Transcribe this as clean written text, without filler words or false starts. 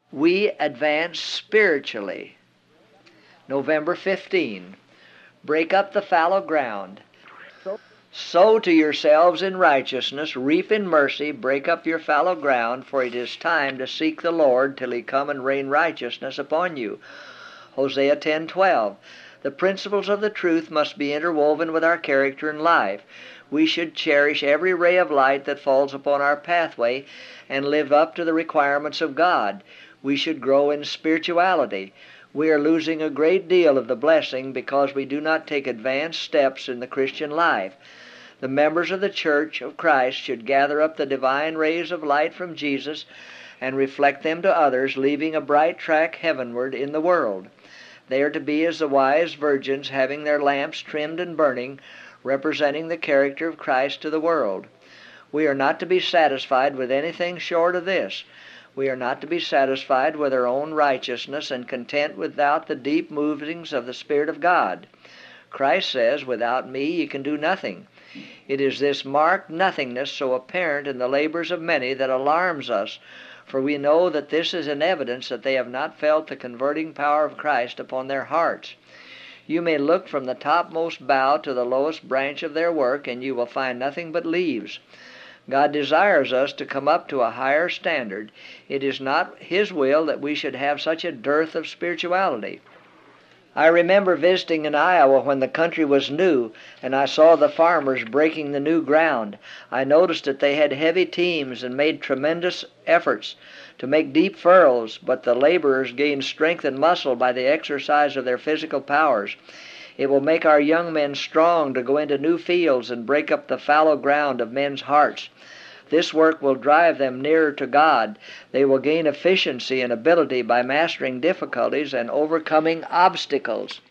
we advance spiritually. November 15. Break up the fallow ground. Sow to yourselves in righteousness, reap in mercy, break up your fallow ground, for it is time to seek the Lord till he come and rain righteousness upon you. Hosea 10:12. The principles of the truth must be interwoven with our character and life. We should cherish every ray of light that falls upon our pathway and live up to the requirements of God. We should grow in spirituality. We are losing a great deal of the blessing because we do not take advanced steps in the Christian life. The members of the Church of Christ should gather up the divine rays of light from Jesus and reflect them to others, leaving a bright track heavenward in the world. They are to be as the wise virgins, having their lamps trimmed and burning, representing the character of Christ to the world. We are not to be satisfied with anything short of this. We are not to be satisfied with our own righteousness and content without the deep movings of the Spirit of God. Christ says, "Without me ye can do nothing." It is this marked nothingness so apparent in the labors of many that alarms us, for we know that this is an evidence that they have not felt the converting power of Christ upon their hearts. You may look from the topmost bough to the lowest branch of their work, and you will find nothing but leaves. God desires us to come up to a higher standard. It is not His will that we should have such a dearth of spirituality. I remember visiting in Iowa when the country was new, and I saw the farmers breaking the new ground. I noticed that they had heavy teams and made tremendous efforts to make deep furrows, but the laborers gained strength and muscle by the exercise of their physical powers. It will make our young men strong to go into new fields and break up the fallow ground of men's hearts. This work will drive them nearer to God. They will gain efficiency and ability by mastering difficulties and overcoming obstacles.